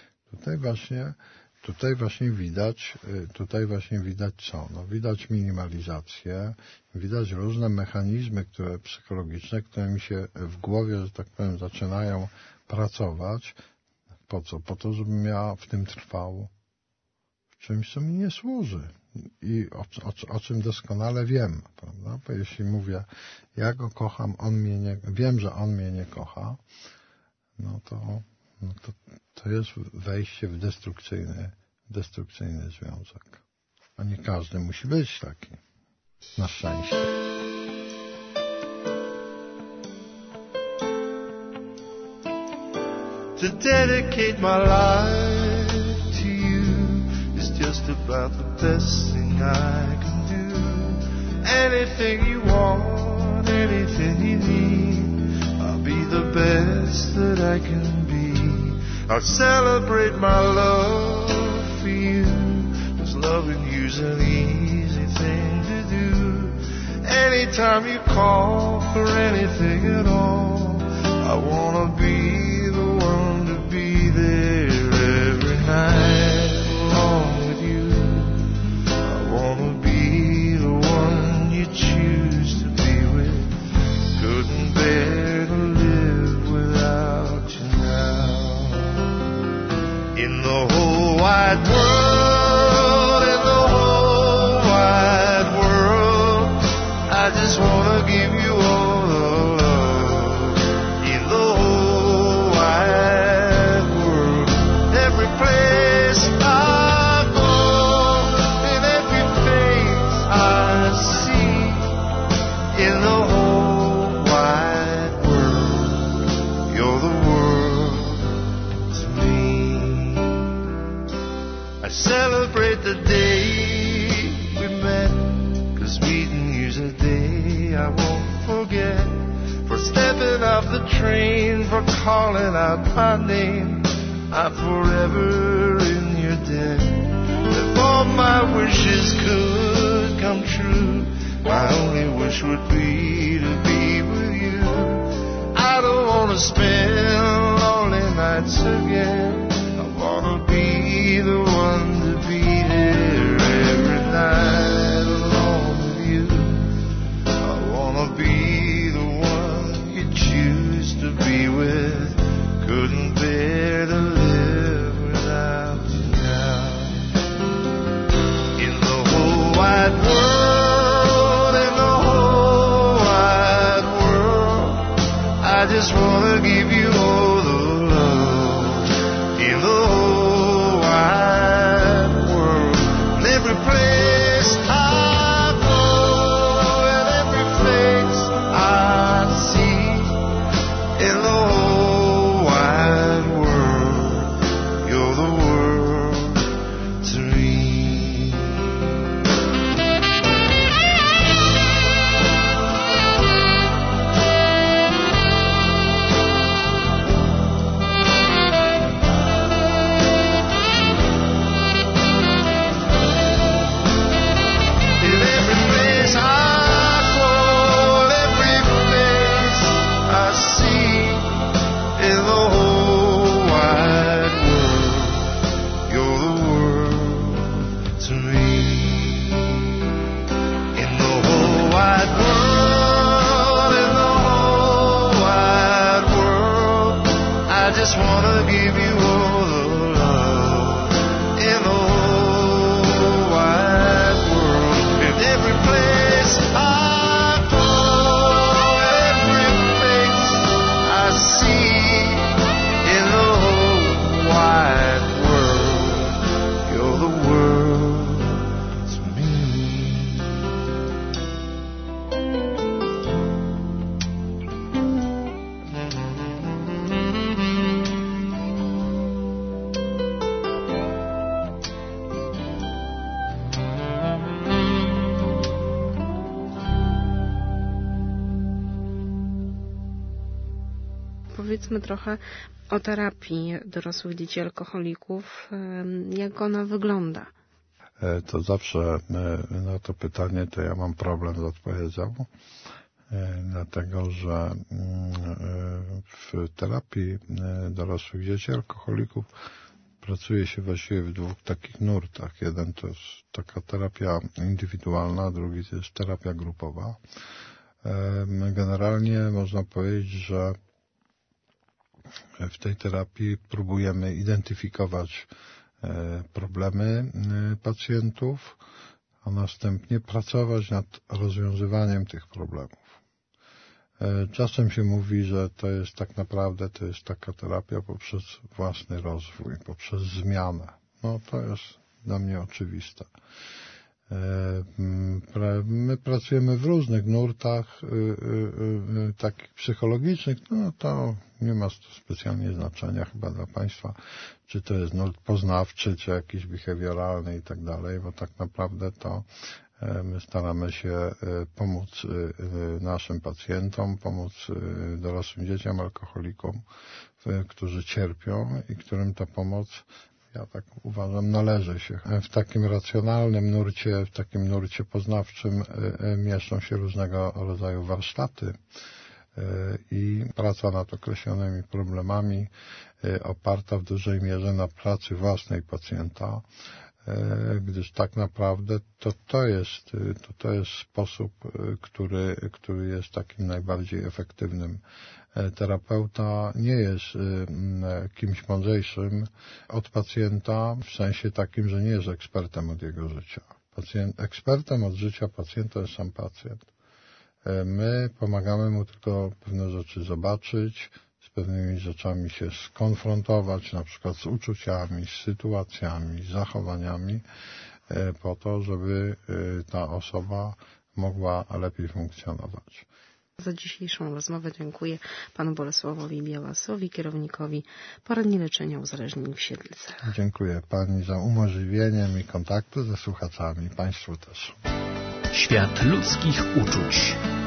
Tutaj właśnie widać co? No, widać minimalizację, widać różne mechanizmy, psychologiczne, które mi się w głowie, że tak powiem, zaczynają pracować. Po co? Po to, żebym ja w tym trwał w czymś, co mi nie służy. I o czym doskonale wiem, prawda? Bo jeśli mówię, ja go kocham, wiem, że on mnie nie kocha, no to jest wejście w destrukcyjny związek. A nie każdy musi być taki. Na szczęście. To dedicate my life to you is just about the best thing I can do. Anything you want, anything you need, I'll be the best that I can be. I'll celebrate my love for you, 'cause loving you's an easy thing to do. Anytime you call for anything at all, I wanna be the one to be there every night along with you. I wanna be the one you choose to be with. Couldn't bear to live without you now. In the whole wide world, I just wanna give you all the love. In the whole wide world, every place I go, in every face I see, in the whole wide world, you're the world to me. I celebrate the day we met, 'cause meeting you's a day I won't forget. For stepping off the train, for calling out my name, I'm forever in your debt. If all my wishes could come true, my only wish would be to be with you. I don't want to spend lonely nights again. I want to be the one to be there every night alone with you. I want to be the one you choose to be with. Couldn't bear to live just wanna give you all the love in the whole wide world. And every place I go, and every face I see, in the whole wide world, you're the world to me. Just wanna give you all the love in the whole wide world. In every place I go, every face I see, in the whole wide world, you're the world to me. Powiedzmy trochę o terapii dorosłych dzieci alkoholików. Jak ona wygląda? To zawsze na to pytanie to ja mam problem z odpowiedzią, dlatego że w terapii dorosłych dzieci alkoholików pracuje się właściwie w dwóch takich nurtach. Jeden to jest taka terapia indywidualna, drugi to jest terapia grupowa. Generalnie można powiedzieć, że w tej terapii próbujemy identyfikować problemy pacjentów, a następnie pracować nad rozwiązywaniem tych problemów. Czasem się mówi, że to jest tak naprawdę taka terapia poprzez własny rozwój, poprzez zmianę. No to jest dla mnie oczywiste. My pracujemy w różnych nurtach takich psychologicznych, no to nie ma specjalnie znaczenia chyba dla Państwa, czy to jest nurt poznawczy, czy jakiś behawioralny i tak dalej, bo tak naprawdę to my staramy się pomóc naszym pacjentom, pomóc dorosłym dzieciom alkoholikom, którzy cierpią i którym ta pomoc, ja tak uważam, należy się. W takim racjonalnym nurcie, w takim nurcie poznawczym mieszczą się różnego rodzaju warsztaty i praca nad określonymi problemami oparta w dużej mierze na pracy własnej pacjenta, gdyż tak naprawdę to jest sposób, który jest takim najbardziej efektywnym. Terapeuta nie jest kimś mądrzejszym od pacjenta w sensie takim, że nie jest ekspertem od jego życia. Ekspertem od życia pacjenta jest sam pacjent. My pomagamy mu tylko pewne rzeczy zobaczyć, z pewnymi rzeczami się skonfrontować, na przykład z uczuciami, z sytuacjami, z zachowaniami, po to, żeby ta osoba mogła lepiej funkcjonować. Za dzisiejszą rozmowę dziękuję panu Bolesławowi Białasowi, kierownikowi Poradni Leczenia Uzależnień w Siedlce. Dziękuję pani za umożliwienie mi kontaktu ze słuchaczami, państwu też. Świat ludzkich uczuć.